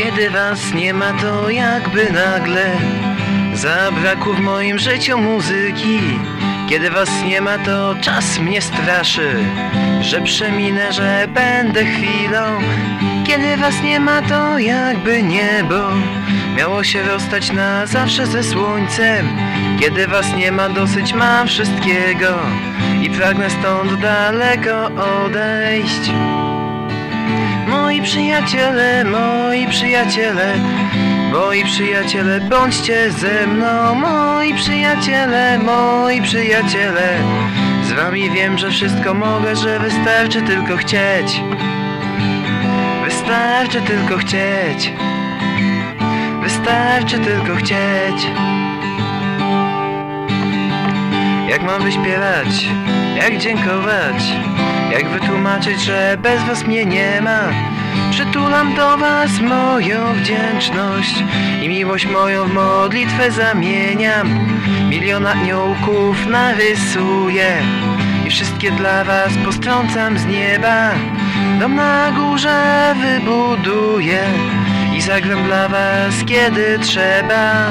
Kiedy was nie ma, to jakby nagle zabrakło w moim życiu muzyki. Kiedy was nie ma, to czas mnie straszy, że przeminę, że będę chwilą. Kiedy was nie ma, to jakby niebo miało się rozstać na zawsze ze słońcem. Kiedy was nie ma, dosyć mam wszystkiego i pragnę stąd daleko odejść. Moi przyjaciele, moi przyjaciele, moi przyjaciele, bądźcie ze mną. Moi przyjaciele, moi przyjaciele, z wami wiem, że wszystko mogę, że wystarczy tylko chcieć. Wystarczy tylko chcieć. Wystarczy tylko chcieć. Jak mam wyśpiewać? Jak dziękować? Jak wytłumaczyć, że bez was mnie nie ma? Przytulam do was moją wdzięczność i miłość moją w modlitwę zamieniam. Milion aniołków narysuję i wszystkie dla was postrącam z nieba. Dom na górze wybuduję i zagram dla was, kiedy trzeba.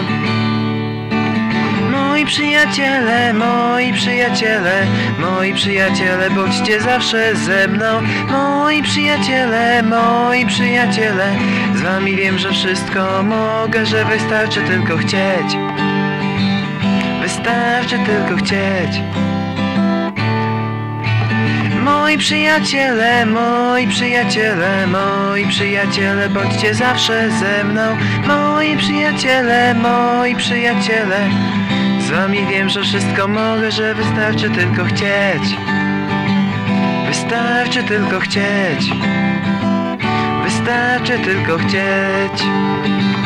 Moi przyjaciele, moi przyjaciele, moi przyjaciele, bądźcie zawsze ze mną. Moi przyjaciele, moi przyjaciele, z wami wiem, że wszystko mogę, że wystarczy tylko chcieć. Wystarczy tylko chcieć. Moi przyjaciele, moi przyjaciele, moi przyjaciele, bądźcie zawsze ze mną. Moi przyjaciele, moi przyjaciele, z wami wiem, że wszystko mogę, że wystarczy tylko chcieć. Wystarczy tylko chcieć. Wystarczy tylko chcieć.